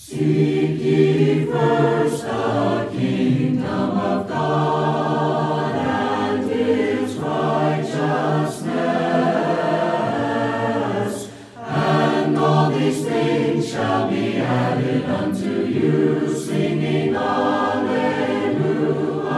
Seek ye first the kingdom of God and His righteousness, and all these things shall be added unto you, singing Alleluia,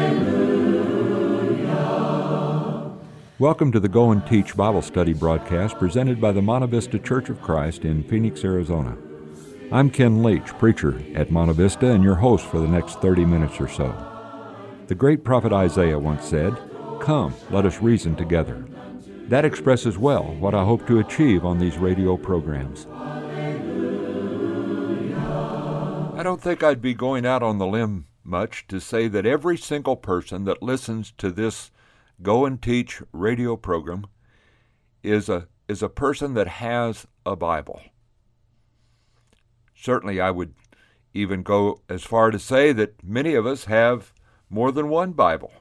Alleluia. Welcome to the Go and Teach Bible Study broadcast presented by the Monte Vista Church of Christ in Phoenix, Arizona. I'm Ken Leach, preacher at Monte Vista, and your host for the next 30 minutes or so. The great prophet Isaiah once said, "Come, let us reason together." That expresses well what I hope to achieve on these radio programs. I don't think I'd be going out on the limb much to say that every single person that listens to this Go and Teach radio program is a person that has a Bible. Certainly, I would even go as far to say that many of us have more than one Bible.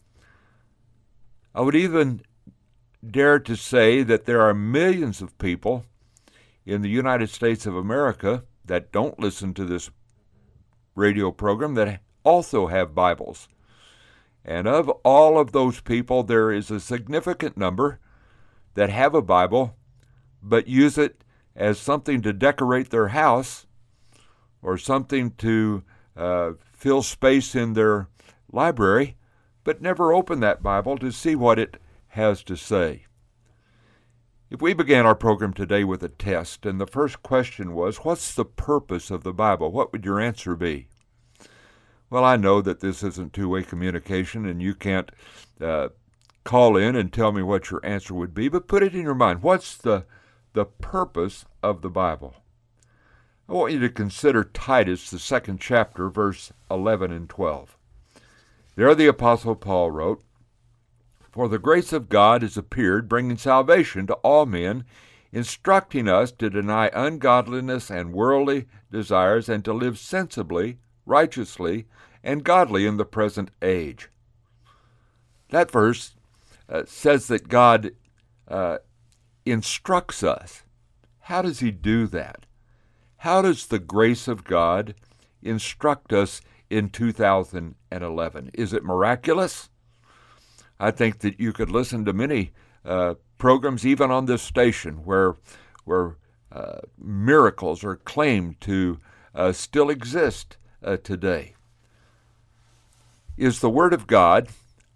I would even dare to say that there are millions of people in the United States of America that don't listen to this radio program that also have Bibles. And of all of those people, there is a significant number that have a Bible but use it as something to decorate their house or something to fill space in their library, but never open that Bible to see what it has to say. If we began our program today with a test, and the first question was, what's the purpose of the Bible? What would your answer be? Well, I know that this isn't two-way communication, and you can't call in and tell me what your answer would be, but put it in your mind. What's the purpose of the Bible? I want you to consider Titus, the 2nd chapter, verse 11 and 12. There the Apostle Paul wrote, "For the grace of God has appeared, bringing salvation to all men, instructing us to deny ungodliness and worldly desires, and to live sensibly, righteously, and godly in the present age." That verse says that God instructs us. How does He do that? How does the grace of God instruct us in 2011? Is it miraculous? I think that you could listen to many programs, even on this station, where miracles are claimed to still exist today. Is the Word of God,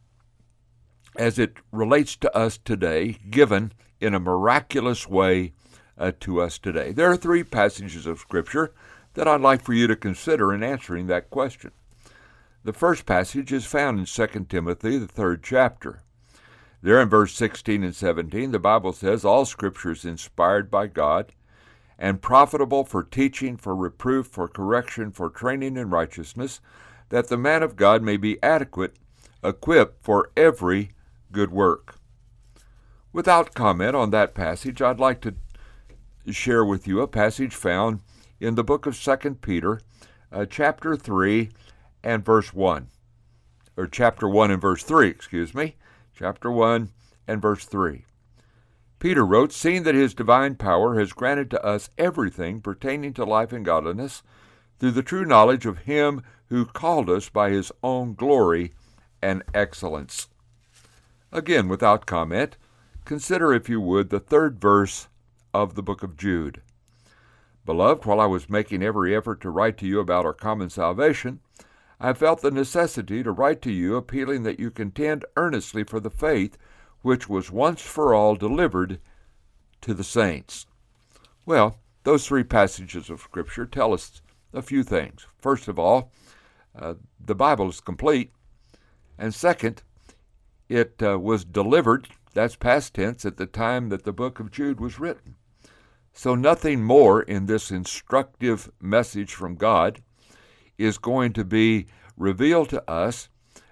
as it relates to us today, given in a miraculous way to us today? There are 3 passages of Scripture that I'd like for you to consider in answering that question. The first passage is found in 2 Timothy, the 3rd chapter. There in verse 16 and 17, the Bible says, "All Scripture is inspired by God and profitable for teaching, for reproof, for correction, for training in righteousness, that the man of God may be adequate, equipped for every good work." Without comment on that passage, I'd like to share with you a passage found in the book of 2 Peter, chapter 3 and verse 1. Or chapter 1 and verse 3, Chapter 1 and verse 3. Peter wrote, "Seeing that His divine power has granted to us everything pertaining to life and godliness, through the true knowledge of Him who called us by His own glory and excellence." Again, without comment, consider, if you would, the 3rd verse of the book of Jude. "Beloved, while I was making every effort to write to you about our common salvation, I felt the necessity to write to you, appealing that you contend earnestly for the faith which was once for all delivered to the saints." Well, those 3 passages of Scripture tell us a few things. First of all, the Bible is complete. And second, it was delivered, that's past tense, at the time that the book of Jude was written. So nothing more in this instructive message from God is going to be revealed to us.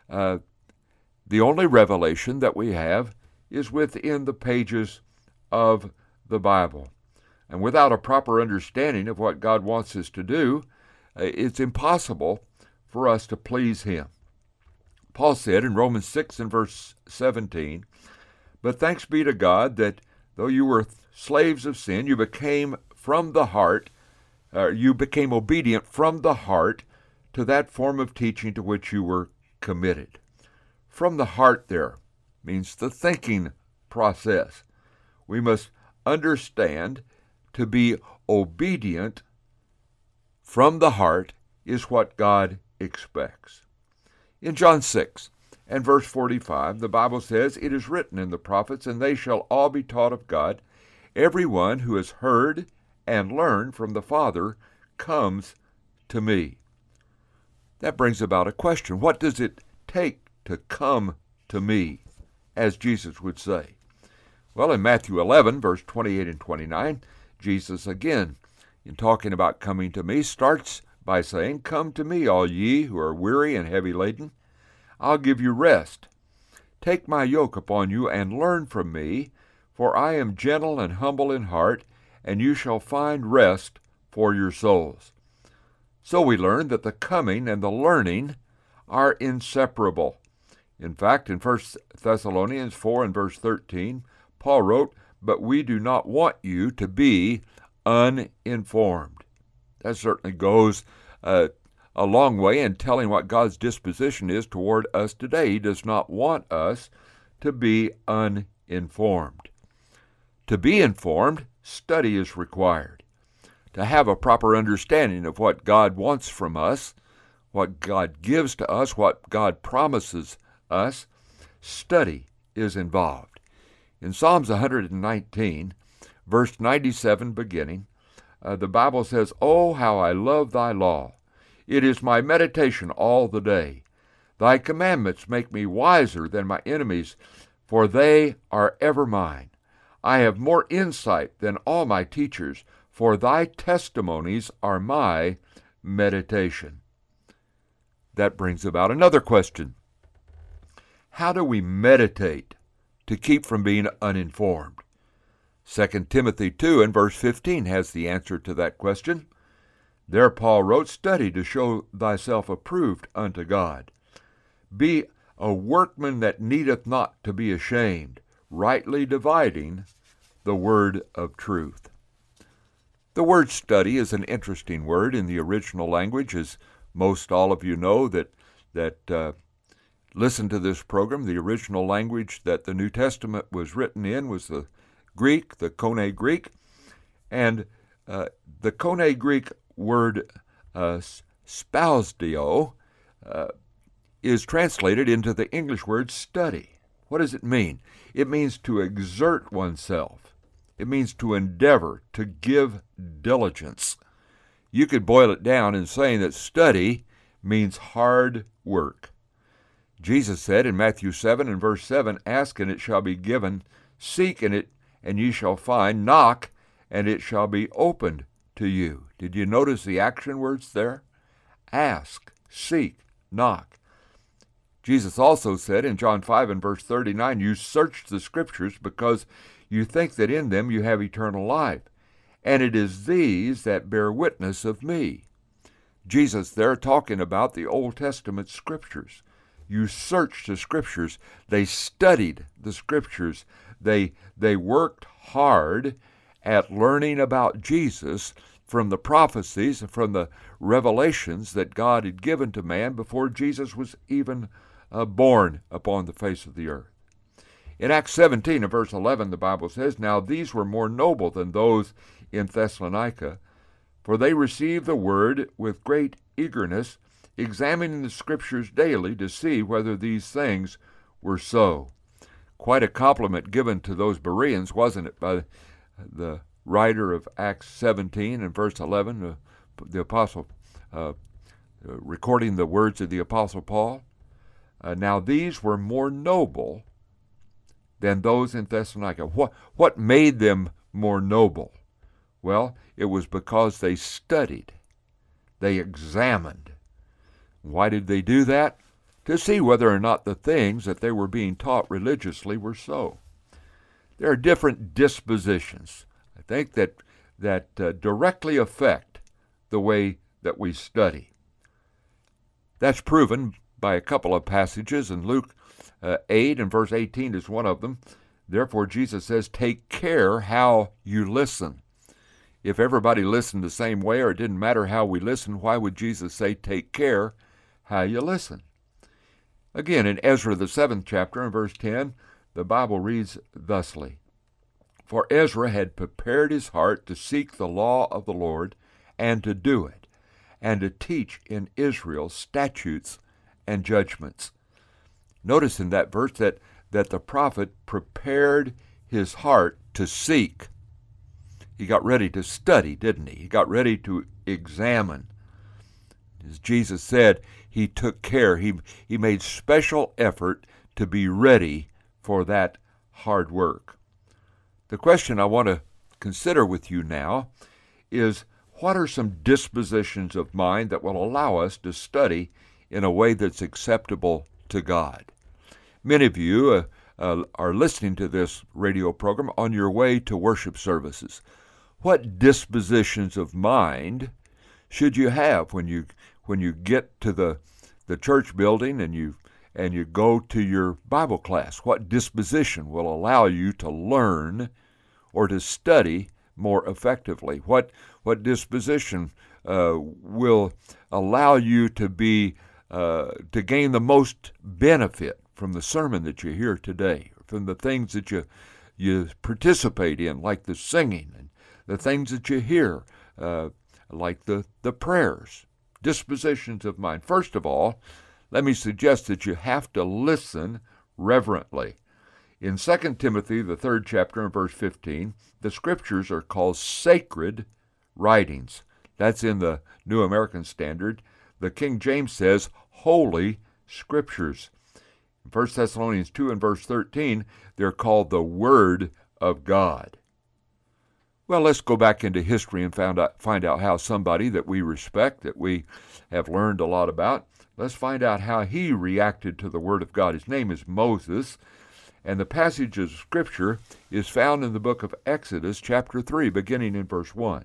The only revelation that we have is within the pages of the Bible. And without a proper understanding of what God wants us to do, it's impossible for us to please Him. Paul said in Romans 6 and verse 17, "But thanks be to God that though you were slaves of sin, you became from the heart you became obedient from the heart to that form of teaching to which you were committed. From the heart there means the thinking process. We must understand to be obedient from the heart is what God expects. In John 6 and verse 45, the Bible says, "It is written in the prophets, and they shall all be taught of God. Everyone who has heard and learned from the Father comes to me." That brings about a question. What does it take to come to me, as Jesus would say? Well, in Matthew 11, verse 28 and 29, Jesus again, in talking about coming to me, starts by saying, "Come to me, all ye who are weary and heavy laden. I'll give you rest. Take my yoke upon you and learn from me, for I am gentle and humble in heart, and you shall find rest for your souls." So we learn that the coming and the learning are inseparable. In fact, in 1 Thessalonians 4 and verse 13, Paul wrote, "But we do not want you to be uninformed." That certainly goes a long way in telling what God's disposition is toward us today. He does not want us to be uninformed. To be informed, study is required. To have a proper understanding of what God wants from us, what God gives to us, what God promises us, study is involved. In Psalms 119, verse 97 beginning, the Bible says, "Oh, how I love thy law! It is my meditation all the day. Thy commandments make me wiser than my enemies, for they are ever mine. I have more insight than all my teachers, for thy testimonies are my meditation." That brings about another question. How do we meditate to keep from being uninformed? 2 Timothy 2 and verse 15 has the answer to that question. There Paul wrote, "Study to show thyself approved unto God. Be a workman that needeth not to be ashamed, rightly dividing the word of truth." The word study is an interesting word in the original language, as most all of you know that listen to this program. The original language that the New Testament was written in was the Greek, the Koine Greek, and the Koine Greek word spousideo is translated into the English word study. What does it mean? It means to exert oneself. It means to endeavor, to give diligence. You could boil it down in saying that study means hard work. Jesus said in Matthew 7 and verse 7, "Ask and it shall be given, seek and ye shall find, knock and it shall be opened to you." Did you notice the action words there? Ask, seek, knock. Jesus also said in John 5 and verse 39, "You search the Scriptures because you think that in them you have eternal life, and it is these that bear witness of me." Jesus there talking about the Old Testament Scriptures. You searched the Scriptures. They studied the Scriptures. They worked hard at learning about Jesus from the prophecies, from the revelations that God had given to man before Jesus was even born upon the face of the earth. In Acts 17 and verse 11, the Bible says, "Now these were more noble than those in Thessalonica, for they received the word with great eagerness, examining the Scriptures daily to see whether these things were so." Quite a compliment given to those Bereans, wasn't it, by the writer of Acts 17 and verse 11, the apostle, recording the words of the Apostle Paul. Now these were more noble than those in Thessalonica. What made them more noble? Well, it was because they studied, they examined. Why did they do that? To see whether or not the things that they were being taught religiously were so. There are different dispositions, I think, that directly affect the way that we study. That's proven by a couple of passages, and Luke 8 and verse 18 is one of them. Therefore, Jesus says, "Take care how you listen." If everybody listened the same way, or it didn't matter how we listened, why would Jesus say, take care how you listen? Again, in Ezra, the 7th chapter, in verse 10, the Bible reads thusly, For Ezra had prepared his heart to seek the law of the Lord, and to do it, and to teach in Israel statutes and judgments. Notice in that verse that the prophet prepared his heart to seek. He got ready to study, didn't he? He got ready to examine. As Jesus said, he took care. He made special effort to be ready for that hard work. The question I want to consider with you now is, what are some dispositions of mind that will allow us to study in a way that's acceptable to God? Many of you are listening to this radio program on your way to worship services. What dispositions of mind should you have when you get to the church building and you go to your Bible class? What disposition will allow you to learn or to study more effectively? What disposition will allow you to gain the most benefit from the sermon that you hear today, from the things that you participate in, like the singing, and the things that you hear, like the prayers? Dispositions of mind. First of all, let me suggest that you have to listen reverently. In 2 Timothy, the 3rd chapter, and verse 15, the Scriptures are called sacred writings. That's in the New American Standard. The King James says Holy Scriptures. In 1 Thessalonians 2 and verse 13, they're called the Word of God. Well, let's go back into history and find out how somebody that we respect, that we have learned a lot about, let's find out how he reacted to the Word of God. His name is Moses, and the passage of Scripture is found in the book of Exodus, chapter 3, beginning in verse 1.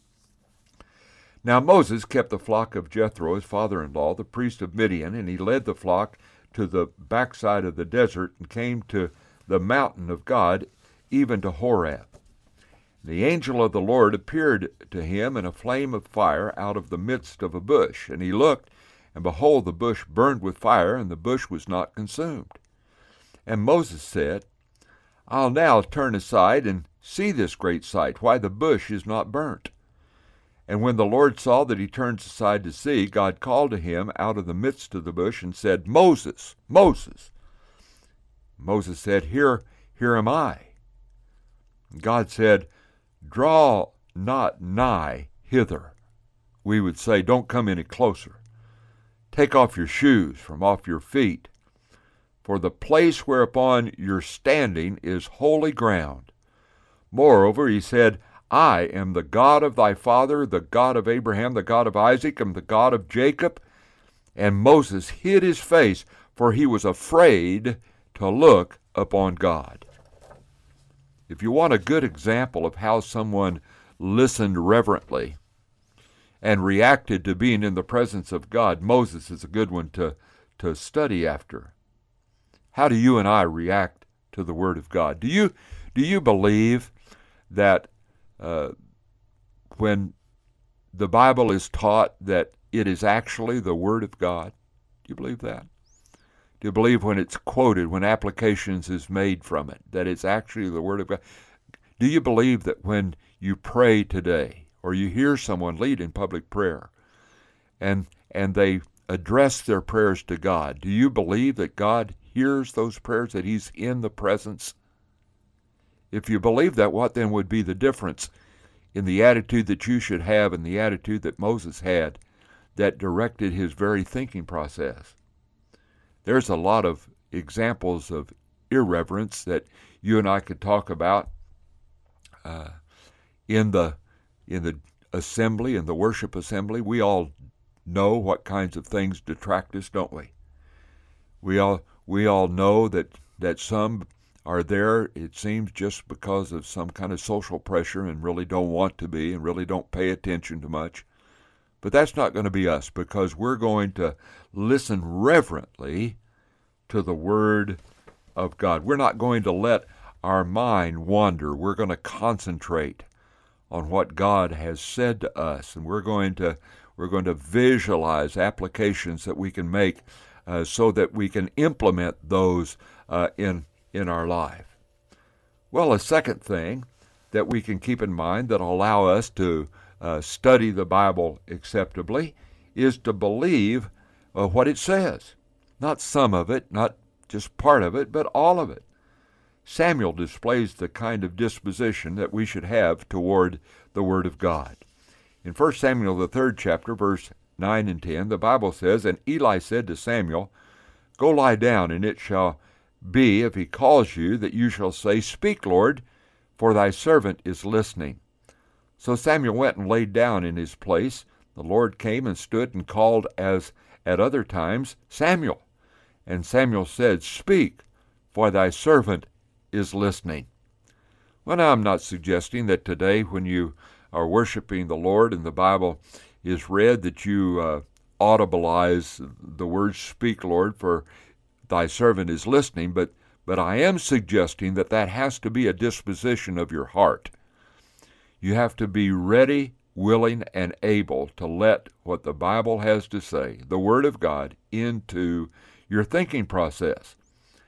Now Moses kept the flock of Jethro, his father-in-law, the priest of Midian, and he led the flock to the backside of the desert and came to the mountain of God, even to Horeb. The angel of the Lord appeared to him in a flame of fire out of the midst of a bush. And he looked, and behold, the bush burned with fire, and the bush was not consumed. And Moses said, I'll now turn aside and see this great sight, why the bush is not burnt. And when the Lord saw that he turned aside to see, God called to him out of the midst of the bush and said, Moses, Moses. Moses said, Here am I. And God said, Draw not nigh hither. We would say, don't come any closer. Take off your shoes from off your feet, for the place whereupon you're standing is holy ground. Moreover, he said, I am the God of thy father, the God of Abraham, the God of Isaac, and the God of Jacob. And Moses hid his face, for he was afraid to look upon God. If you want a good example of how someone listened reverently and reacted to being in the presence of God, Moses is a good one to study after. How do you and I react to the Word of God? Do you believe that when the Bible is taught that it is actually the Word of God? Do you believe that? Do you believe when it's quoted, when applications is made from it, that it's actually the Word of God? Do you believe that when you pray today, or you hear someone lead in public prayer, and they address their prayers to God, do you believe that God hears those prayers, that He's in the presence? If you believe that, what then would be the difference in the attitude that you should have and the attitude that Moses had that directed his very thinking process? There's a lot of examples of irreverence that you and I could talk about in the assembly, in the worship assembly. We all know what kinds of things detract us, don't we? We all know that some are there, it seems, just because of some kind of social pressure and really don't want to be and really don't pay attention to much. But that's not going to be us, because we're going to listen reverently to the Word of God. We're not going to let our mind wander. We're going to concentrate on what God has said to us, and we're going to visualize applications that we can make so that we can implement those in our life. Well, a second thing that we can keep in mind that will allow us to study the Bible acceptably is to believe what it says. Not some of it, not just part of it, but all of it. Samuel displays the kind of disposition that we should have toward the Word of God. In 1 Samuel, the 3rd chapter, verse 9 and 10, the Bible says, "And Eli said to Samuel, Go lie down, and it shall be, if he calls you, that you shall say, Speak, Lord, for thy servant is listening. So Samuel went and laid down in his place. The Lord came and stood and called as at other times, Samuel. And Samuel said, Speak, for thy servant is listening." Well, now I'm not suggesting that today when you are worshiping the Lord and the Bible is read that you audibilize the words, Speak, Lord, for thy servant is listening, but I am suggesting that has to be a disposition of your heart. You have to be ready, willing, and able to let what the Bible has to say, the Word of God, into your thinking process.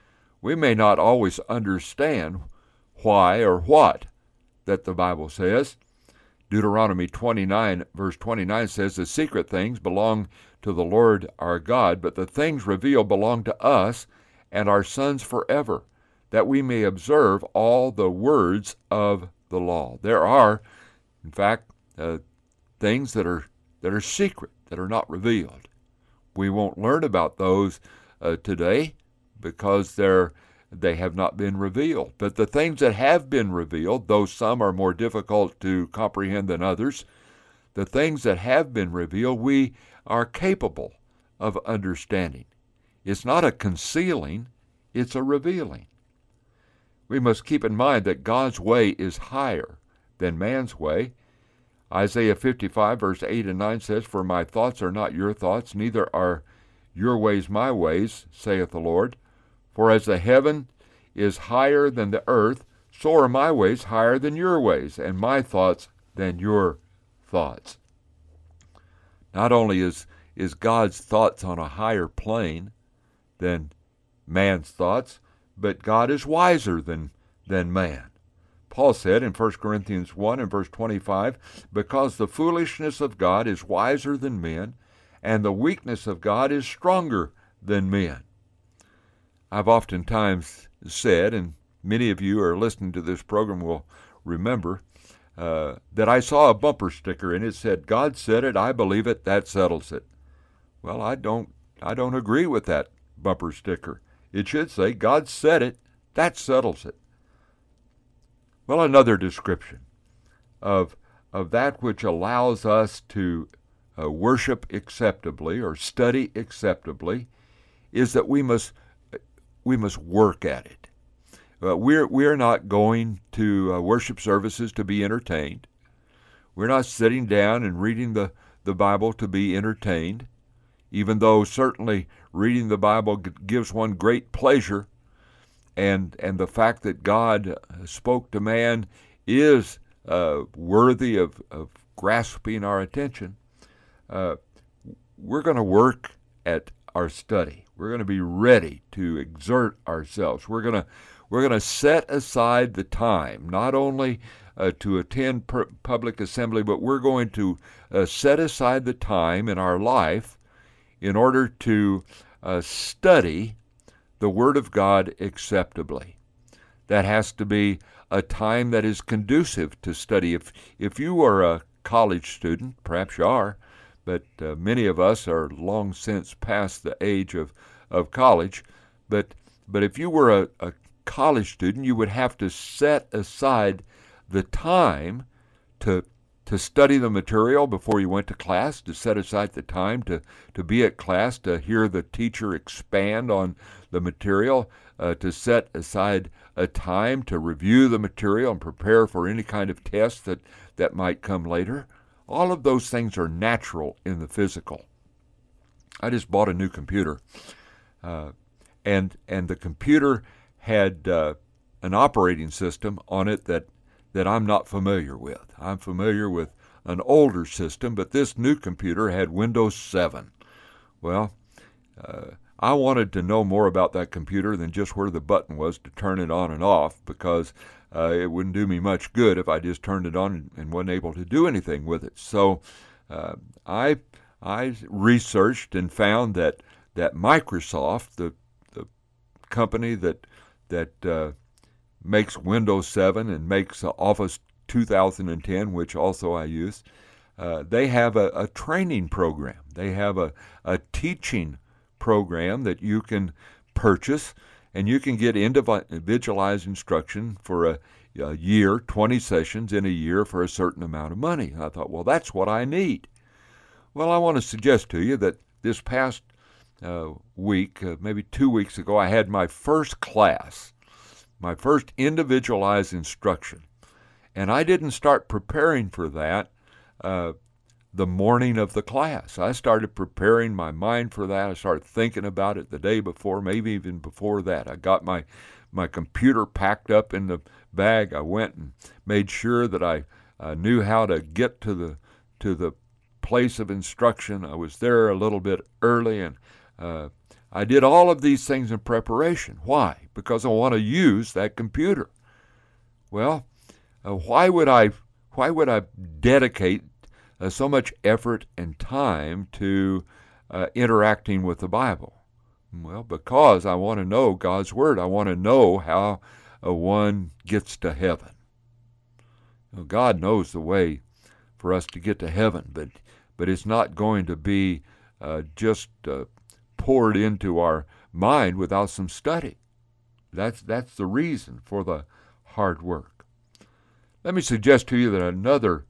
We may not always understand why or what that the Bible says. Deuteronomy 29, verse 29 says, "The secret things belong to the Lord our God, but the things revealed belong to us and our sons forever, that we may observe all the words of the law." There are, in fact, things that are secret, that are not revealed. We won't learn about those today because they have not been revealed. But the things that have been revealed, though some are more difficult to comprehend than others, the things that have been revealed, we are capable of understanding. It's not a concealing, it's a revealing. We must keep in mind that God's way is higher than man's way. Isaiah 55, verse 8 and 9 says, "For my thoughts are not your thoughts, neither are your ways my ways, saith the Lord. For as the heaven is higher than the earth, so are my ways higher than your ways, and my thoughts than your thoughts." Not only is God's thoughts on a higher plane than man's thoughts, but God is wiser than man. Paul said in 1 Corinthians 1 and verse 25, "Because the foolishness of God is wiser than men, and the weakness of God is stronger than men." I've oftentimes said, and many of you who are listening to this program will remember, that I saw a bumper sticker and it said, "God said it, I believe it, that settles it." Well, I don't agree with that bumper sticker. It should say, "God said it, that settles it." Well, another description of that which allows us to worship acceptably or study acceptably is that we must work at it. We're not going to worship services to be entertained. We're not sitting down and reading the Bible to be entertained, even though certainly reading the Bible gives one great pleasure, and the fact that God spoke to man is worthy of grasping our attention. We're going to work at our study. We're going to be ready to exert ourselves. We're going to set aside the time, not only to attend public assembly, but we're going to set aside the time in our life in order to study the Word of God acceptably. That has to be a time that is conducive to study. If you are a college student, perhaps you are, but many of us are long since past the age of college. But if you were a college student, you would have to set aside the time to study the material before you went to class, to set aside the time to be at class, to hear the teacher expand on the material, to set aside a time to review the material and prepare for any kind of test that might come later. All of those things are natural in the physical. I just bought a new computer, and the computer had an operating system on it that that I'm not familiar with. I'm familiar with an older system, but this new computer had Windows 7. Well, I wanted to know more about that computer than just where the button was to turn it on and off, because it wouldn't do me much good if I just turned it on and wasn't able to do anything with it. So I researched and found that Microsoft, the company that makes Windows 7 and makes Office 2010, which also I use, they have a training program. They have a teaching program that you can purchase, and you can get individualized instruction for a year, 20 sessions in a year for a certain amount of money. And I thought, well, that's what I need. Well, I want to suggest to you that this past week, maybe 2 weeks ago, I had my first class, my first individualized instruction. And I didn't start preparing for that the morning of the class. I started preparing my mind for that. I started thinking about it the day before, maybe even before that. I got my computer packed up in the bag. I went and made sure that I knew how to get to the place of instruction. I was there a little bit early, and I did all of these things in preparation. Why? Because I want to use that computer. Well, why would I dedicate so much effort and time to interacting with the Bible? Well, because I want to know God's Word. I want to know how one gets to heaven. God knows the way for us to get to heaven, but it's not going to be just poured into our mind without some study. That's the reason for the hard work. Let me suggest to you that another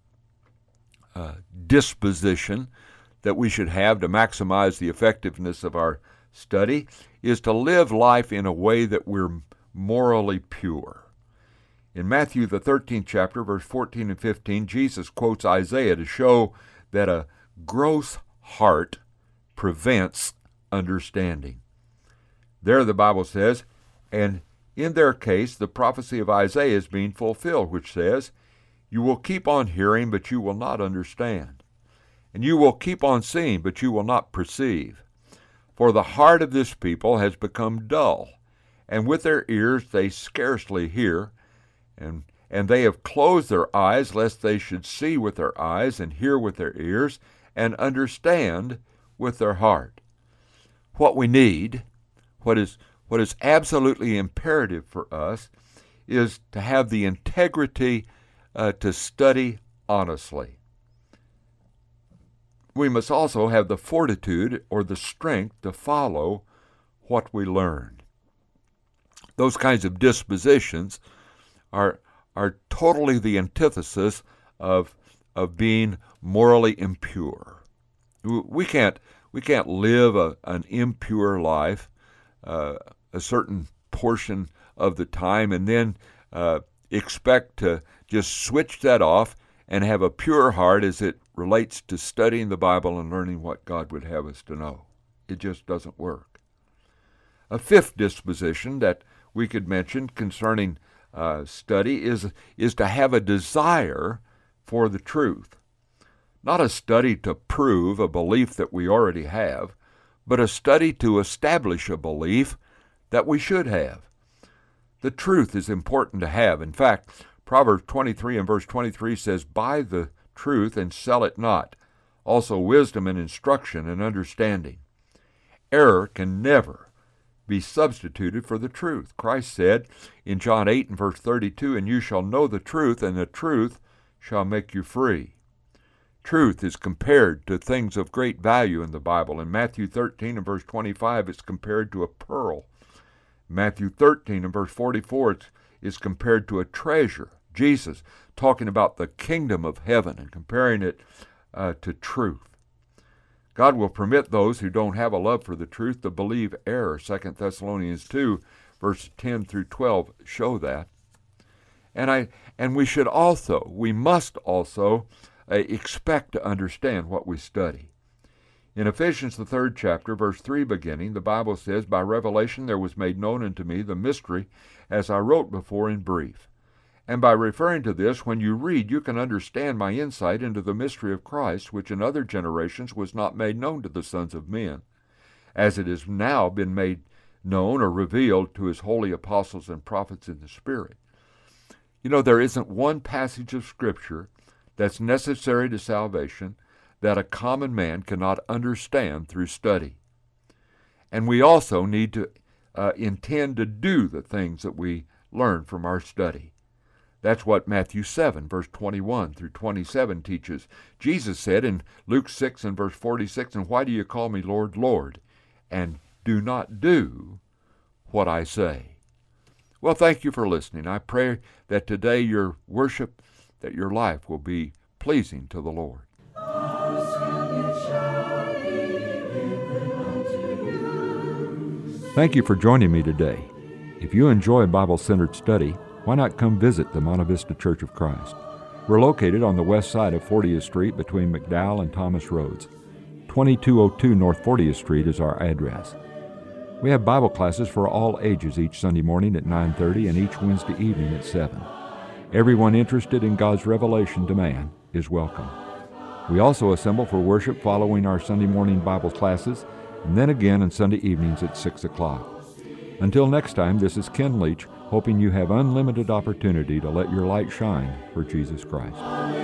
disposition that we should have to maximize the effectiveness of our study is to live life in a way that we're morally pure. In Matthew, the 13th chapter, verse 14 and 15, Jesus quotes Isaiah to show that a gross heart prevents understanding. There the Bible says, and in their case, the prophecy of Isaiah is being fulfilled, which says, you will keep on hearing, but you will not understand. And you will keep on seeing, but you will not perceive. For the heart of this people has become dull, and with their ears they scarcely hear, and they have closed their eyes, lest they should see with their eyes, and hear with their ears, and understand with their heart. What we need, what is absolutely imperative for us, is to have the integrity to study honestly. We must also have the fortitude or the strength to follow what we learn. Those kinds of dispositions are totally the antithesis of being morally impure. We can't live an impure life a certain portion of the time and then expect to just switch that off and have a pure heart as it relates to studying the Bible and learning what God would have us to know. It just doesn't work. A fifth disposition that we could mention concerning study is to have a desire for the truth. Not a study to prove a belief that we already have, but a study to establish a belief that we should have. The truth is important to have. In fact, Proverbs 23 and verse 23 says, buy the truth and sell it not. Also wisdom and instruction and understanding. Error can never be substituted for the truth. Christ said in John 8 and verse 32, and you shall know the truth, and the truth shall make you free. Truth is compared to things of great value in the Bible. In Matthew 13 and verse 25, it's compared to a pearl. Matthew 13 and verse 44, it's compared to a treasure. Jesus talking about the kingdom of heaven and comparing it to truth. God will permit those who don't have a love for the truth to believe error. 2 Thessalonians 2, verses 10 through 12 show that. And we must also expect to understand what we study. In Ephesians, the 3rd chapter, verse 3 beginning, the Bible says, by revelation there was made known unto me the mystery, as I wrote before in brief. And by referring to this, when you read, you can understand my insight into the mystery of Christ, which in other generations was not made known to the sons of men, as it has now been made known or revealed to his holy apostles and prophets in the Spirit. You know, there isn't one passage of Scripture that's necessary to salvation that a common man cannot understand through study. And we also need to intend to do the things that we learn from our study. That's what Matthew 7, verse 21 through 27 teaches. Jesus said in Luke 6 and verse 46, "And why do you call me Lord, Lord, and do not do what I say?" Well, thank you for listening. I pray that today your worship, that your life will be pleasing to the Lord. Thank you for joining me today. If you enjoy Bible-centered study, why not come visit the Monte Vista Church of Christ? We're located on the west side of 40th Street between McDowell and Thomas Roads. 2202 North 40th Street is our address. We have Bible classes for all ages each Sunday morning at 9:30 and each Wednesday evening at 7. Everyone interested in God's revelation to man is welcome. We also assemble for worship following our Sunday morning Bible classes, and then again on Sunday evenings at 6 o'clock. Until next time, this is Ken Leach, hoping you have unlimited opportunity to let your light shine for Jesus Christ.